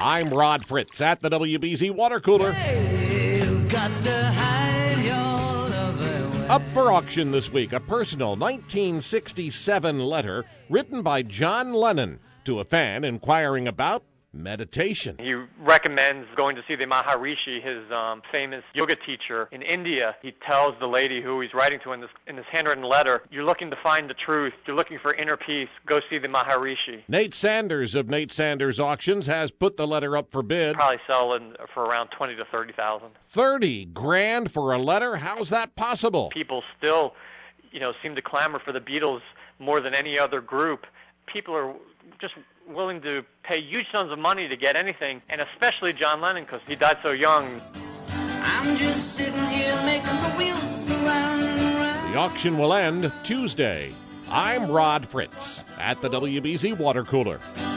I'm Rod Fritz at the WBZ Water Cooler. You've got to hide your love away. Up for auction this week, a personal 1967 letter written by John Lennon to a fan inquiring about meditation. He recommends going to see the Maharishi, his famous yoga teacher in India. He tells the lady who he's writing to in this handwritten letter, you're looking to find the truth, you're looking for inner peace, go see the Maharishi. Nate Sanders of Nate Sanders Auctions has put the letter up for bid. Probably selling for around $20,000 to $30,000. $30,000 for a letter? How's that possible? People still, seem to clamor for the Beatles more than any other group. People are just willing to pay huge sums of money to get anything, and especially John Lennon because he died so young. I'm just sitting here making the wheels go round and round. The auction will end Tuesday. I'm Rod Fritz at the WBZ Water Cooler.